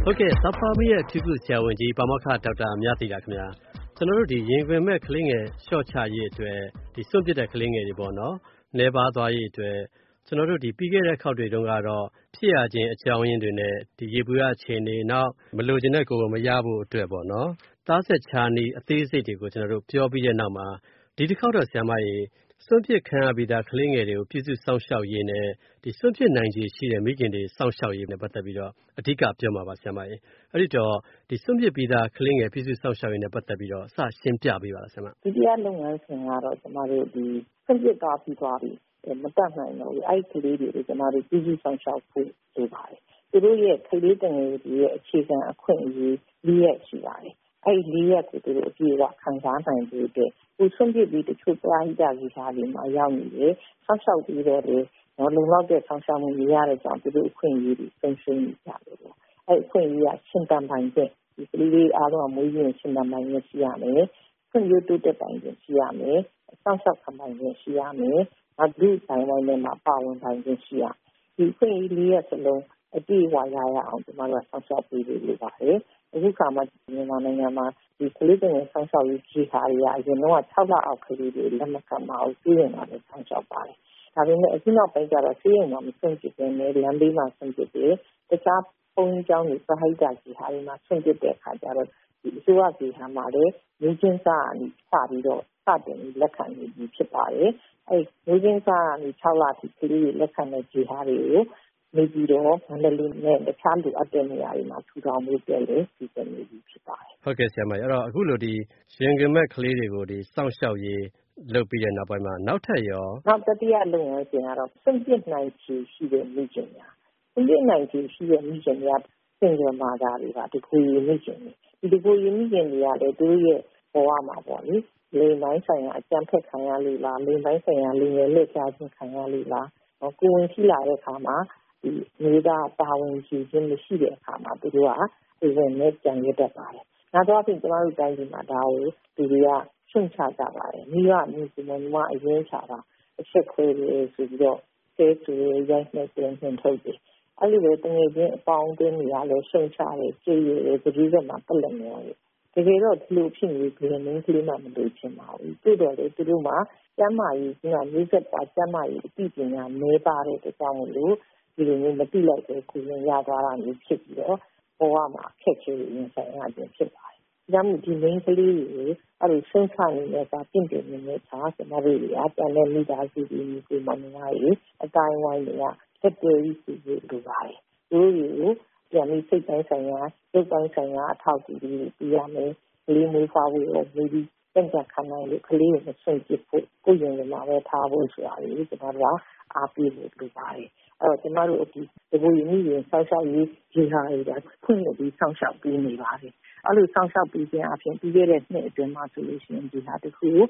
ဟုတ်ကဲ့သဖာမီရဲ့ပြုစုဆရာဝန်ကြီးပါမောက္ခဒေါက်တာမြသီတာခင်ဗျာကျွန်တော်တို့ဒီရင်ခွင်မဲ့ကလေးငယ်ရှော့ချရေးအတွက်ဒီစွန့်ပစ်တဲ့ကလေးငယ်တွေပေါ့နော်လဲပါသွားရေးအတွက်ကျွန်တော်တို့ဒီပြီးခဲ့တဲ့ခေါက်တွေတုန်းကတော့ဖြစ်ရခြင်းအကြောင်းရင်းတွေနဲ့ဒီရေပူရအခြေအနေနောက်မလိုချင်တဲ့ကိုယ်ကိုမရဖို့အတွက်ပေါ့နော်သားဆက်ချာနီအသေးစိတ်တွေကိုကျွန်တော်တို့ပြောပြီးတဲ့နောက်မှာဒီတစ်ခေါက်တော့ဆရာမကြီးစွန့်ပစ်ခံရပြီးသားကလေးငယ်တွေကိုပြုစုစောင့်ရှောက်ရေးနဲ့ဒီစွန့်ပစ်နိုင်ခြေရှိတဲ့မိခင်တွေစောင့်ရှောက်ရေးနဲ့ပတ်သက်ပြီးတော့အဓိကပြောမှာပါဆရာမကြီးအဲ့ဒီတော့ဒီစွန့်ပစ်ပြီးသားကလေးငယ်ပြုစုစောင့်ရှောက်ရေးနဲ့ပတ်သက်ပြီးတော့စရှင်းပြပေးပါလားဆရာမဒီတရားလုပ်ငန်းစဉ်ကတော့ကျမတို့ဒီစွန့်ပစ်သွားပြီးမတတ်နိုင်တော့ဘူးအဲ့ဒီကလေးတွေကိုကျမတို့ပြုစုစောင့်ရှောက်ဖို့လိုပါတယ်သူတို့ရဲ့ကလေးတငယ်တွေရဲ့အခြေခံအခွင့်အရေး၄ရက်ရှိပါတယ်အဲ့ဒီ၄ရက်ကိုသူတို့အပြည့်အဝခံစားနိုင်ဖို့အတွက်ကိုစွန့်ပစ်ပြီးတချို့ပရာဟိတဂေဟာတွေမှာရောက်နေတယ်စောင့်ရှောက်ပြီးတော့လေလုံလောက်တဲ့ဆောင်ရှောက်မှုမရတဲ့ကြောင့်သူတို့အခွင့်အရေးတွေဆုံးရှုံးနေကြတယ်ပေါ့အဲ့အခွင့်အရေးကရှင်သန်ပိုင်တဲ့ဒီကလေးလေးအားလုံးမွေးရင်ရှင်သန်ပိုင်ရရှိရမယ်ဖွံ့ဖြိုးတိုးတက်ပိုင်ရရှိရမယ်စောင့်ရှောက်ခံပိုင်ရရှိရမယ်နောက်ဒီတိုင်းဝိုင်းထဲမှာပါဝင်ပိုင်ရရှိရဒီအခွင့်အရေး၄ရက်စလုံးအပြည့်အဝရအောင်ကျမတို့ဆောက်ရှောက်ပေးလို့ရပါတယ်။အခုခါမှာမြန်မာနိုင်ငံမှာဒီကလေးတွေဆောက်ရှောက်ရေးကြီးဟာတွေအရင်တော့6လအောက်ကလေးတွေလက်မခံပါဘူးပြည်နေတာလည်းဆောက်ရှောက်ပါတယ်။ဒါပေမဲ့အခုနောက်ပိုင်းကျတော့ဆေးရုံမှာမဆွန့်ပစ်ဘဲနဲ့လမ်းဘေးမှာဆွန့်ပစ်တယ်။တခြားပုံကြောင်းတွေပဟိတကြီးဟာတွေမှာဆွန့်ပစ်တဲ့အခါကျတော့ဒီအစိုးရကြီးဟာမှာလည်းမျိုးချင်းစားအပြီးစပြီးတော့စတင်လက်ခံနေပြီဖြစ်ပါတယ်။အဲမျိုးချင်းစားအပြီး6လထိကလေးတွေလက်ခံတဲ့ကြီးဟာတွေကိုနေပြီးတော့မန္တလေးနဲ့တခြားလူအပ်တဲ့နေရာတွေမှာထူထောင်ဖို့တက်လေဒီစနေပြီဖြစ်ပါတယ်ဟုတ်ကဲ့ဆရာမအဲ့တော့အခုလိုဒီရင်ခွင်မဲ့ကလေးတွေကိုဒီစောင့်ရှောက်ရေးလုပ်ပြီးတဲ့နောက်ပိုင်းမှာနောက်ထပ်ရောနောက်တတိယလုပ်ငန်းစဉ်ကတော့စွန့်ပစ်နိုင်ခြေရှိတဲ့မိခင်များစွန့်ပစ်နိုင်ခြေရှိတဲ့မိခင်များစင်ကြယ်မာတာတွေကဒီကိုရီမိခင်တွေဒီကိုရီမိခင်တွေကလည်းသူတို့ရဲ့ဘဝမှာပေါ့လေလေပိုင်းဆိုင်ရာအကြံဖက်ခံရလို့လားလေပိုင်းဆိုင်ရာလေငယ်လက်ကြားချင်းခံရလို့လားကိုယ်ဝင်ရှိလာတဲ့အခါမှာဒီမျိုးသားပါဝင်ရှိခြင်းမရှိတဲ့အခါမှာသူတို့ကဝင်နဲ့ကြံရတတ်ပါတယ်။နောက်တော့ကျမတို့တိုင်းပြည်မှာဒါကိုသူတွေကရှင်းချကြပါတယ်။မိဘမျိုးစုံမအရင်ချတာအချက်ခွဲလို့ဆိုပြီးတော့ဆဲဆူရိုက်နှက်တင်ထုတ်တယ်။အဲ့လိုပဲတကယ်ချင်းအပေါင်းအသင်းတွေကလည်းရှင်းချတယ်ကြည်ရတယ်တတိယမှာပလက်နေရတယ်။တကယ်တော့ဒီလိုဖြစ်နေကြတယ်မင်းကလေးမှမလို့ချင်ပါဘူး။သို့တော်လည်းသူတို့မှာကျမ်းမာရေးကမျိုးဆက်ပါကျမ်းမာရေးအသိပညာနည်းပါတဲ့အတွက်ကြောင့်မလို့ဒီလိုမျိုးမတိလိုက်တဲ့ကိုယ်ရင်ရသွားတာမျိုးဖြစ်ပြီးတော့ဘဝမှာအခက်အခဲတွေရင်ဆိုင်ရခြင်းဖြစ်ပါတယ်။ဒါမှမဟုတ်ဒီမိန်းကလေးတွေအဲ့ဒီဆုံးခနေတဲ့ကတင့်တယ်နေတဲ့အခါကျမတို့တွေကပြန်လဲမိသားစုတွေဒီမှာနေရည်အတိုင်းဝိုင်းတွေကတက်တွေ့ပြီးလိုပါတယ်။ဒီလိုပြန်ပြီးစိတ်တိုင်းဆိုင်ရာရုပ်တိုင်းဆိုင်ရာအထောက်အကူတွေပြရမယ်။ကလေးမျိုးဖွားဖို့ရောမိပြီးပြန်ခံနိုင်လို့ကလေးကိုဆွန့်ပစ်ဖို့ကိုယ်ရင်မှာပဲထားဖို့ဆိုတာကိုကျမတို့ကအားပေးဖို့လိုပါတယ်။အဲ့တော့ကျမတို့ဒီကိုရီမိရင်ဆောက်ရှောက်ရေးဒီဟာတွေကဖွင့်ပြီးဆောက်ရှောက်ပေးနေပါတယ်။အဲ့လိုဆောက်ရှောက်ပေးခြင်းအပြင်ပြီးခဲ့တဲ့နှစ်အတွင်းမှာဆိုလို့ရှိရင်ဒီဟာတစ်ခု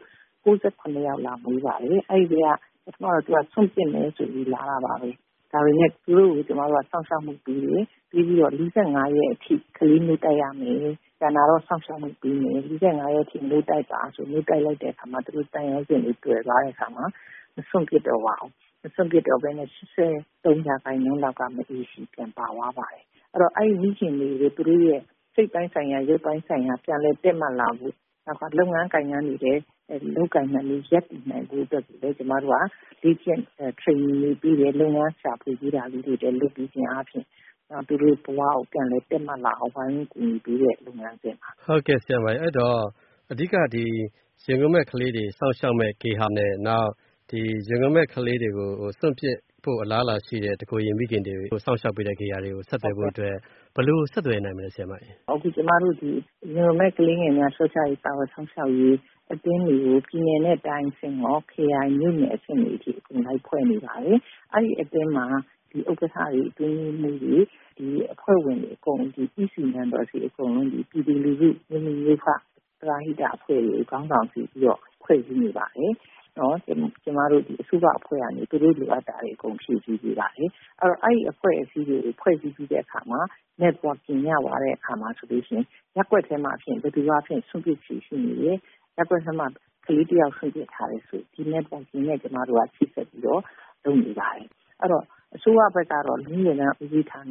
69ယောက်လာမွေးပါတယ်။အဲ့ဒီကပထမတော့သူကဆွန့်ပစ်မယ်ဆိုပြီးလာတာပါပဲ။ဒါပေမဲ့သူတို့ကိုကျမတို့ကဆောက်ရှောက်မှုပြီးပြီးတော့45ရက်အထိကလေးမျိုးတိုက်ရမယ်။ကျန်တာတော့ဆောက်ရှောက်မှုပြီးမယ်45ရက်အထိမျိုးတိုက်ပါဆိုမျိုးတိုက်လိုက်တဲ့အခါမှာသူတို့တန်ရုံးစင်တွေတွေ့သွားတဲ့အခါမှာဆွန့်ပစ်တော့ပါအောင်။ဆွန့်ပစ်တော့ပဲနဲ့83%လောက်ကမအေးရှိပြန်ပါသွားပါတယ်။အဲ့တော့အဲ့ဒီမိခင်တွေသူတို့ရဲ့စိတ်ပိုင်းဆိုင်ရာရုပ်ပိုင်းဆိုင်ရာပြန်လဲတက်မှတ်လာဖို့နောက်ကလုပ်ငန်းကိုင်ငန်းတွေလုပ်ကိုင်နေလို့ရက်တည်နိုင်ဖို့အတွက်လည်းကျမတို့ကလေ့ကျင့် training တွေပြီးတယ်လုပ်ငန်းရှာဖွေပြီးတာလေးတွေလည်းလုပ်ပြီးခြင်းအပြင်သူတို့ဘဝကိုပြန်လဲတက်မှတ်လာအောင်ဝိုင်းကူညီပြီးတဲ့လုပ်ငန်းစဉ်ပါဟုတ်ကဲ့ဆရာမအဲ့တော့အဓိကဒီရင်ခွင်မဲ့ကလေးတွေစောင့်ရှောက်မဲ့ဂေဟာနဲ့နောက်ဒီရင်ခွင်မဲ့ကလေးတွေကိုစွန့်ပစ်ဖို့အလားအလာရှိတဲ့တကိုယ်ရင်မိခင်တွေကိုစောင့်ရှောက်ပေးတဲ့ဂေဟာတွေကိုဆက်သွယ်ဖို့အတွက်ဘယ်လိုဆက်သွယ်နိုင်မလဲဆရာမကြီးအခုကျမတို့ဒီရင်ခွင်မဲ့ကလေးငယ်များဆော့ချရေးပါဝါစောင့်ရှောက်ရေးအတင်းတွေကိုပြည်နယ်နဲ့တိုင်းဆင့်ရော KI မြို့နယ်အဆင့်တွေအထိအကုန်လိုက်ဖွဲ့နေပါတယ်အဲ့ဒီအတင်းမှာဒီဥက္ကဋ္ဌတွေအတွင်းမှုတွေဒီအဖွဲ့ဝင်တွေအကုန်ဒီ EC member တွေအကုန်လုံးဒီပြည်သူလူထုမြို့မြို့ခပရာဟိတအဖွဲ့တွေခေါင်းဆောင်စီပြီးတော့ဖွဲ့စည်းနေပါတယ်နော်ကျမတို့ဒီအစုအဖွဲ့ကနေသူတို့လိုအပ်တာတွေအကုန်ဖြည့်ဆည်းပေးပါတယ်အဲ့ဒီအဖွဲ့အစည်းတွေကိုဖွဲ့စည်းပြီးတဲ့အခါမှာ networking ရသွားတဲ့အခါမှာဆိုလို့ရှိရင်ရက်ွက်ထဲမှာဖြစ်ဘယ်သူကဖြစ်ဆွန့်ပစ်ချီရှိနေတယ်ရက်ွက်ထဲမှာကလေးတယောက်ဆွန့်ပစ်ထားတယ်ဆိုဒီ networking နဲ့ကျမတို့ကချိတ်ဆက်ပြီးတော့လုပ်နေပါတယ်အဲ့တော့အစိုးရဘက်ကတော့လူငယ်များဦးစီးဌာန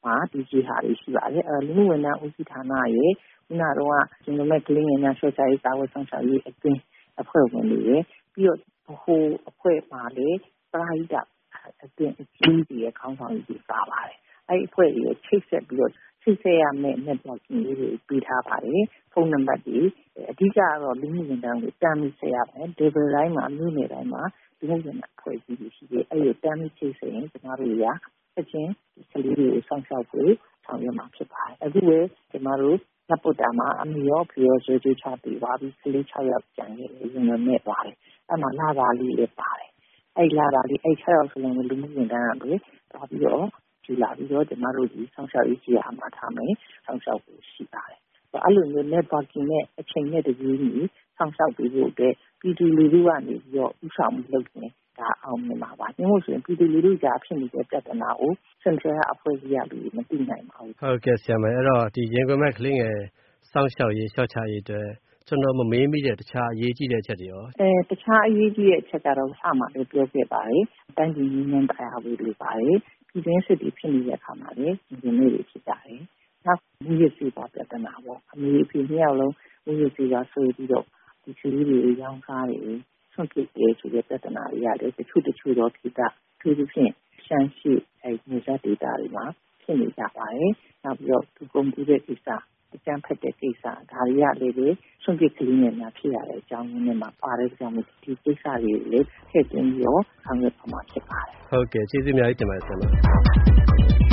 မှာဒီကြီးဟာတွေရှိပါတယ်လူမှုဝန်ထမ်းဦးစီးဌာနရဲ့ခုနကတော့ကျွန်တော်တို့ကလေးငယ်များရှော့ချရေးစာဝတ်ဆောင်ရှားရေးအတွင်းအဖွဲ့ဝင်တွေရဲ့ပြီးတော့ဟိုအဖွဲ့မှာလေပရာဟိတအတွင်းအကြီးကြီးရဲ့ခေါင်းဆောင်ကြီးပါပါတယ်အဲ့အဖွဲ့ရဲ့ချိတ်ဆက်ပြီးတော့ချိတ်ဆက်ရမယ့် networking လေးတွေပေးထားပါတယ်ဖုန်းနံပါတ်တွေအဓိကတော့လူမှုဝန်ထမ်းကိုတမ်းပြီးဆက်ရမယ် level တိုင်းမှာမြို့နယ်တိုင်းမှာလူမှုဝန်ထမ်းအဖွဲ့အစည်းတွေရှိတယ်အဲ့ဒီတမ်းပြီးချိတ်ဆက်ရင်ကျွန်တော်တို့ရာအချင်းဒီကလေးတွေကိုစောင့်ရှောက်ဖို့ဆောင်ရွက်မှာဖြစ်ပါတယ်အခုပဲကျွန်တော်တို့နပုတ္တမှာအမေရောဖေရောဆွေးနွေးချပေးပါပြီးကလေး6ယောက်ကျန်ခဲ့တယ်ရင်နဲ့ပါတယ်အဲ့မှာလာပါလေးလည်းပါတယ်အဲ့လာတာလေးအဲ့6ယောက်စလုံးလူမှုဝန်ထမ်းတွေတော့ပြီးတော့ကြည်လာပြီးတော့ကျွန်တော်တို့ဒီဆောင်ရှောက်ရေးကြီးအားမှာထားမယ်ဆောင်ရှောက်ဖို့ရှိပါတယ်အဲ့လိုမျိုး networking နဲ့အချိန်နဲ့တပြေးညီဆောင်ရှောက်ပေးဖို့အတွက်ပြည်သူလူထုကနေပြီးတော့ဥဆောင်မှုလုပ်နေဒါအောင်မြင်ပါပါ။ဒီလိုဆိုရင်ပြည်သူလူထုကြားဖြစ်နေတဲ့ပြဿနာကို Central အဖွဲ့အစည်းကလူမသိနိုင်ပါဘူး။ဟုတ်ကဲ့ဆရာမအဲ့တော့ဒီရင်ခွင်မဲ့ကလေးငယ်စောင့်ရှောက်ရေးရှော့ချရေးအတွက်ကျွန်တော်မမေးမိတဲ့တခြားအရေးကြီးတဲ့အချက်တွေရောတခြားအရေးကြီးတဲ့အချက်ကတော့အမှလည်းပြောခဲ့ပါတယ်။တိုင်းပြည်ရင်းနှီးတရားဝေးလိုပါတယ်။ပြည်တွင်းစစ်တွေဖြစ်နေတဲ့အခါမှာလည်းဒီလိုမျိုးတွေဖြစ်ကြတယ်။နောက်မူရစီပါပြဿနာပေါ့။အမေအဖေနှစ်ယောက်လုံးမူရစီပါဆွေးပြီးတော့ဒီကလေးတွေရောင်းစားတွေဆွန့်ပစ်တယ်ဆိုတဲ့ပြဿနာတွေရတယ်တချို့တော့ဖြစ်တာသူတို့ဖြင့်ရှမ်းရှိနေစားဒေတာတွေမှာဖြစ်နေကြပါတယ်နောက်ပြီးတော့သူကုန်ပြီးတဲ့ကိစ္စအကြမ်းဖက်တဲ့ကိစ္စဒါတွေကလည်းပဲဆွန့်ပစ်ကလေးငယ်များဖြစ်ရတဲ့အကြောင်းရင်းနဲ့မှာပါတဲ့ကြောင့်ဒီကိစ္စတွေလည်းထည့်သွင်းပြီးတော့ဆောင်ရွက်ပါမှာဖြစ်ပါတယ်ဟုတ်ကဲ့ကျေးဇူးအများကြီးတင်ပါတယ်ဆရာမ